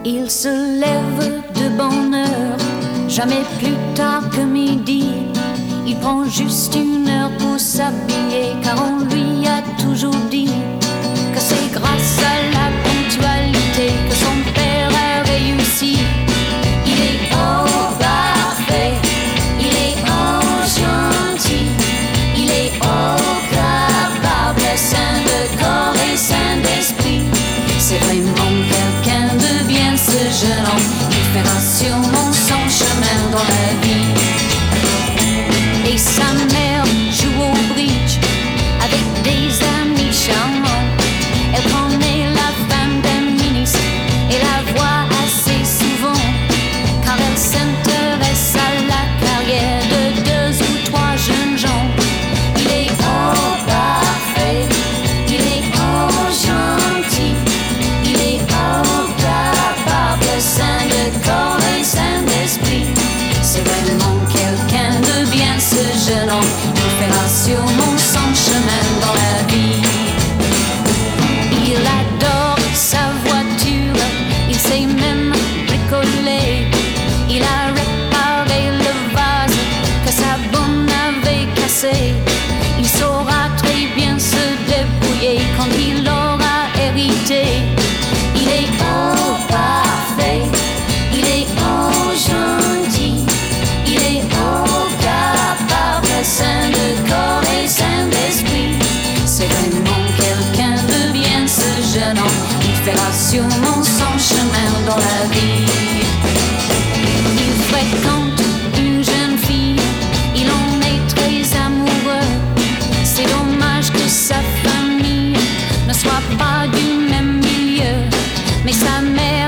Il se lève de bonne heure, jamais plus tard que midi. Il prend juste une heure pour s'habiller, car on lui a toujours dit que c'est grâce à la ponctualité que son père a réussi. Il est oh parfait, il est oh gentil, il est oh capable, saint de corps et saint d'esprit. C'est vraiment quelqu'un de bien ce jeune homme. Il fera sûrement son chemin dans la vie. Et sa mère joue au bridge avec des amis charmants. Elle connaît la femme d'un ministre et la voit assez souvent, car elle s'intéresse à la carrière de 2 ou 3 jeunes gens. Il est oh parfait, il est oh gentil, il est oh capable, saint de corps et saint d'esprit. C'est vraiment quelqu'un de bien ce jeune homme. Il fera sûrement son chemin dans la vie. Il adore sa voiture, il sait même bricoler. Il a réparé le vase que sa bonne avait cassé. Il saura très bien se débrouiller quand il aura hérité. Il est oh parfait, il est oh gentil, il est oh capable, saint de corps et saint d'esprit. C'est vraiment quelqu'un de bien ce jeune homme. Il fera sûrement son chemin dans la vie. Il fréquente une jeune fille, il en est très amoureux. C'est dommage que sa famille ne soit pas du même milieu, mais sa mère